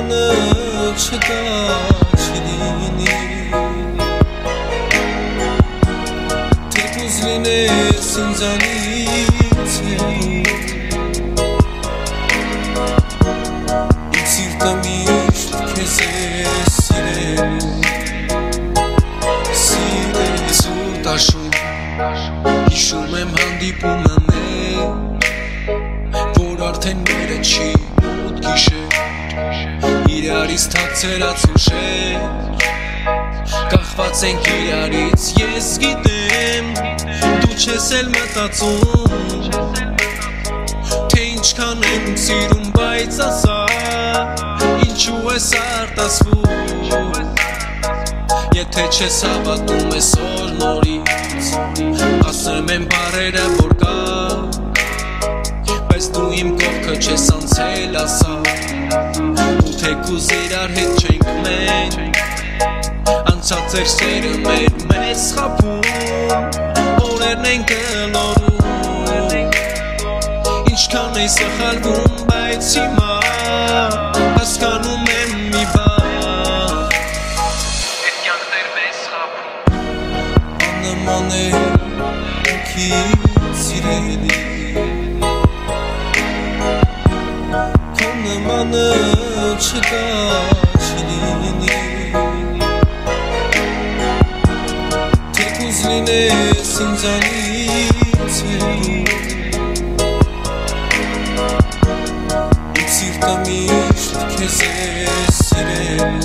Քոնմանը չկա չլինի Թեկուզ լինես ինձանից Իմ սիրտը միշտ քեզ է սիրել Սիրես ու տաշում Հիշում եմ հանդիպումը մեր Որ արդեն մերը չի մութ գիշեր Իրարից թաքցրած ուշեր Կախված ենք իրարից ես գիտեմ Դու չես էլ մտածում Թե ինչքան եմ սիրում բայց ասա Ինչու ես արտասվում Եթե չես հավատում այսօր նորից Ասեմ եմ բարերը որ կա Բայց դու իմ կողքը չես անցել ասա Ու թեկուզ իրար հետ չենք մենք Անցած էր սերը մեր մեզ խաբում Օրերն են կլորում Ինչքան էի սխալվում բայց հիմա Հասկանում եմ մի բան Էդ կյանքներ մեզ խաբում Աննման է օքի սիրելի Քոնմանը չկա չլինի Թեկուզ լինես ինձանից Իմ սիրտը միշտ քեզ է սիրել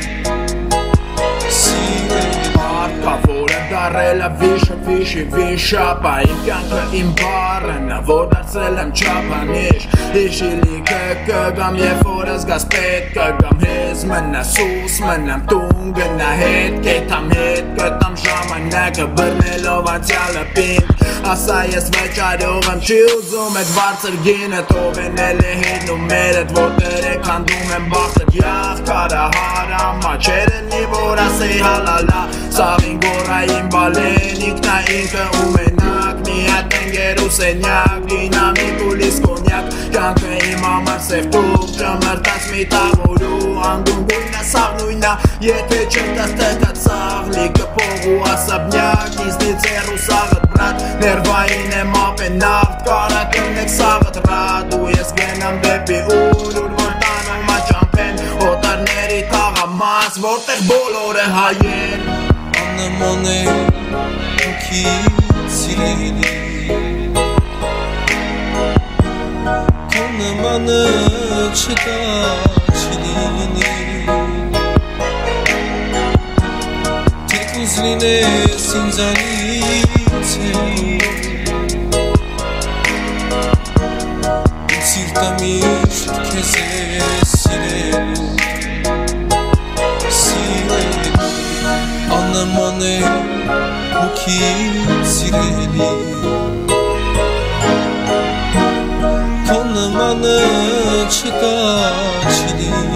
Որը դարել է վիշը, վիշապա Իմ կյանքը իմ բարն է, որ դարձել եմ չապանիշ Իշիլի կգամ, երբ որ զգաս պետ կգամ Հեզ մնա սուս, մնամ տուն գնա հետ Կետամ հետ, կտամ ժամանակը բռնելով անցյալը պինդ Ասա ես վեճարով եմ չի ուզում էդ վարձր գինը Թովենել է հետնում մերդ, որ դրեք հանդում եմ բախտդ Յաղքարը հարամա, չերնի որ ասեի հալալա Սաղին գորային բալեն, ինքնա ինքը ու մենակ Միատ ընգեր ու սենյակ, դինամիկ ու լիսկոնյակ Կյանքը իմ համար սև տուկ, ճմրտած մի տաղորու Անգուն գույնը սաղ նույնա, եթե չմտած տեկած սաղ Լիքը փող ու ասաբնյակ, իզնից էր ու սաղըտ բրատ Ներվային եմ ապեն նաղտ, կարա կնեք սաղըտ ռատ Ու ես գենամ դեպի ուր որ տանում աճամպեն Հոտարների թաղամաս, որտեղ բոլորը հայեն Աննման է օքի սիրելի Քոնմանը չկա չլինի Թեկուզ լինես ինձանից Իմ սիրտը միշտ քեզ է սիրել Աննման է օքի սիրելի Քոնմանը չկա չլինի